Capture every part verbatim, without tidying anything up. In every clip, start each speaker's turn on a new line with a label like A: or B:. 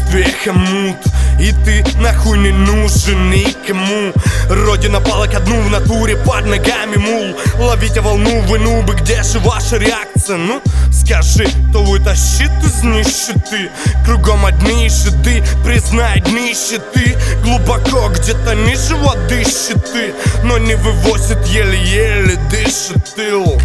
A: детстве хомут, и ты нахуй не нужен никому. Родина пала ко дну, в натуре под ногами мул. Ловите волну, вы нубы, где же ваша реакция? Ну, скажи, кто вытащит из нищеты? Кругом одни щиты, признай дни щиты. Глубоко где-то ниже воды щиты, но не вывозит, еле-еле дышит тыл.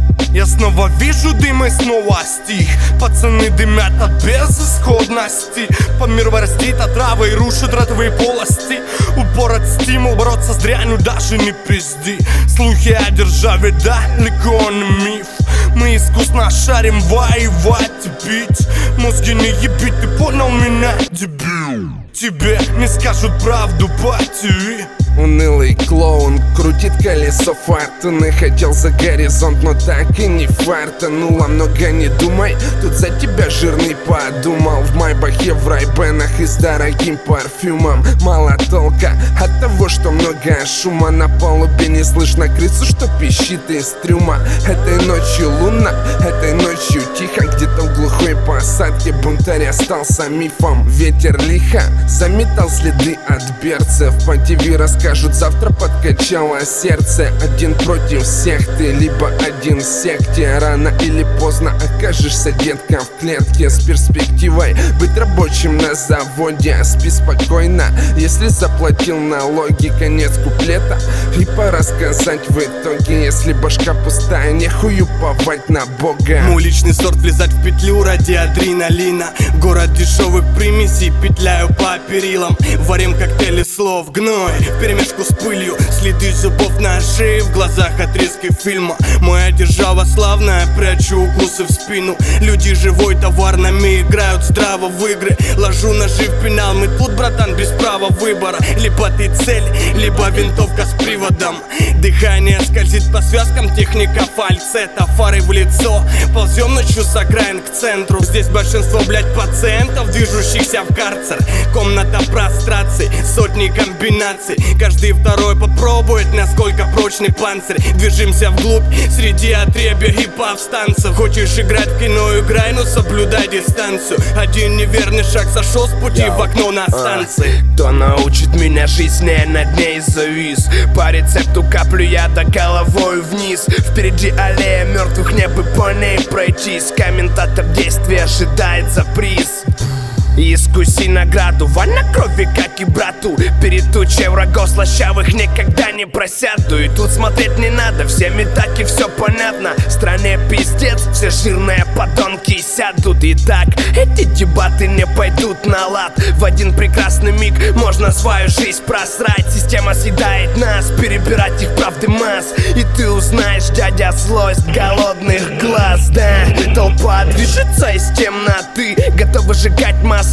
A: Я снова вижу дым и снова стих. Пацаны дымят от безысходности. По миру растит отравы и рушит ротовые полости. Упор от стимул бороться с дрянью даже не пизди. Слухи о державе далеко не миф. Мы искусно шарим воевать и пить. Мозги не ебить, ты понял меня, дебил? Тебе не скажут правду по ТВ.
B: Унылый клоун крутит колесо фортуны. Хотел за горизонт, но так и не фартануло. Много не думай, тут за тебя жирный подумал. В майбахе, в райбенах и с дорогим парфюмом. Мало толка от того, что много шума. На палубе не слышно крысу, что пищит из трюма. Этой ночью лунно, этой ночью тихо. Где-то в глухой посадке бунтарь остался мифом. Ветер лихо заметал следы от берцев. По ТВ расскажут, завтра подкачало сердце. Один против всех, ты либо один в секте. Рано или поздно окажешься, детка, в клетке. С перспективой быть рабочим на заводе. Спи спокойно, если заплатил налоги. Конец куплета, и пора сказать в итоге: если башка пустая, нехуй уповать на Бога.
A: Мой личный сорт, влезать в петлю ради адреналина. Город дешевых примесей, петляю по перилам. Варим коктейли слов, гной вперемешку с пылью. Следы зубов на шее, в глазах отрезки фильма. Моя держава славная, прячу укусы в спину. Люди живой товар, нами играют здраво в игры. Ложу ножи в пенал, мы тут, братан, без права выбора. Либо ты цель, либо винтовка с приводом. Дыхание скользит по связкам, техника фальцета. Фары в лицо, ползем ночью с окраин к центру. Здесь большинство, блять, пациентов, движущихся в карцер. Комната простраций, сотни комбинаций. Каждый второй попробует, насколько прочный панцирь. Движемся вглубь, среди отребья и повстанцев. Хочешь играть в кино, играй, но соблюдай дистанцию. Один неверный шаг сошел с пути Yo. в окно на станции.
C: а, Кто научит меня жизни, я над ней завис. По рецепту каплю яда головой вниз. Впереди аллея мертвых, не бы по ней пройтись. Комментатор действия ожидает за приз. И искуси награду, валь на крови, как и брату. Перед тучей врагов слащавых никогда не просяду. И тут смотреть не надо, всем и так и все понятно. В стране пиздец, все жирные подонки сядут. И так эти дебаты не пойдут на лад. В один прекрасный миг можно свою жизнь просрать. Система съедает нас, перебирать их правды масс. И ты узнаешь, дядя, злость голодных глаз. Да, толпа движется из темноты, готова сжигать масс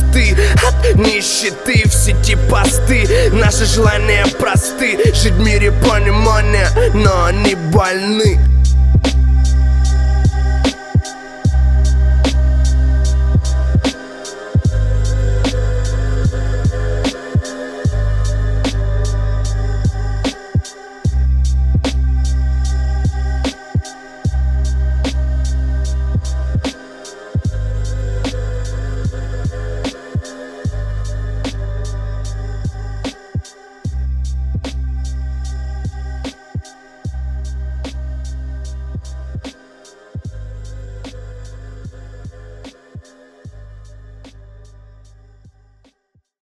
C: от нищеты в сети посты. Наши желания просты, жить в мире понимания, но они больны.